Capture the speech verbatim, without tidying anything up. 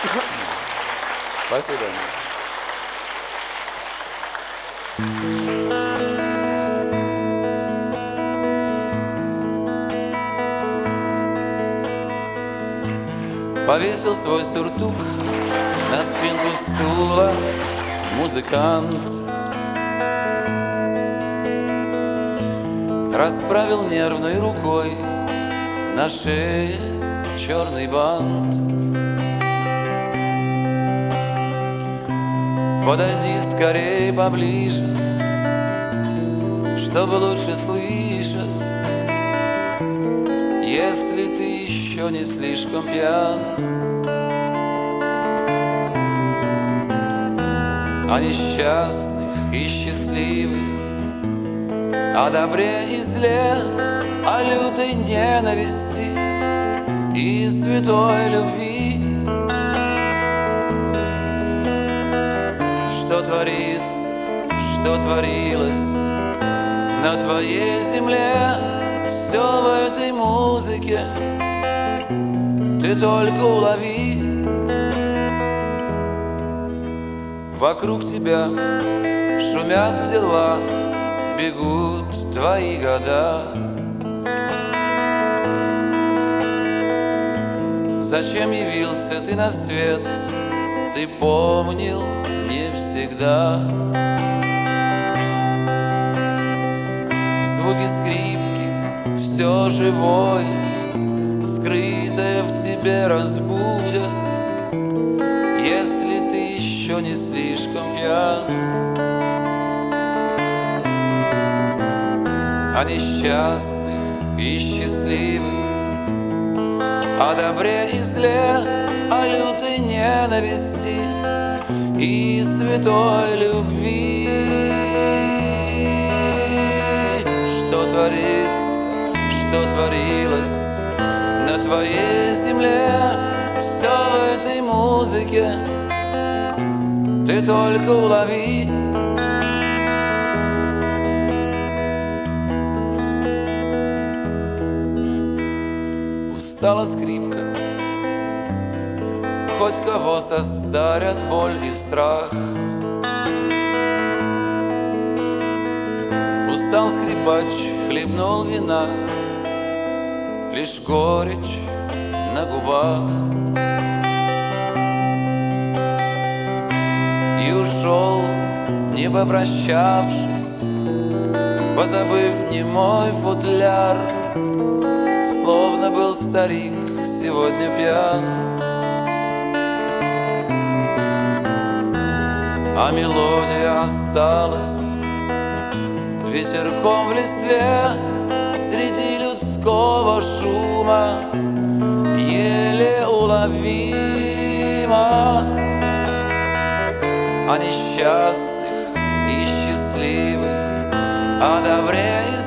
Спасибо. Повесил свой сюртук на спинку стула музыкант, расправил нервной рукой на шее черный бант. Подойди скорее поближе, чтобы лучше слышать, если ты еще не слишком пьян. О несчастных и счастливых, о добре и зле, о лютой ненависти и святой любви. Что творится, что творилось на твоей земле, все в этой музыке ты только улови. Вокруг тебя шумят дела, бегут твои года. Зачем явился ты на свет, ты помнил не всегда. Звуки скрипки, все живое, скрытое в тебе разбудят, если ты еще не слишком пьян. О несчастных и счастливых, о добре и зле, о лютой ненависти и святой любви. Что творится, что творилось на твоей земле, все в этой музыке ты только улови. Устала скрипка, хоть кого состарят боль и страх. Устал скрипач, хлебнул вина, лишь горечь на губах. И ушел, не попрощавшись, позабыв немой футляр, словно был старик сегодня пьян. А мелодия осталась ветерком в листве среди людского шума, еле уловима. О несчастных и счастливых, о добре и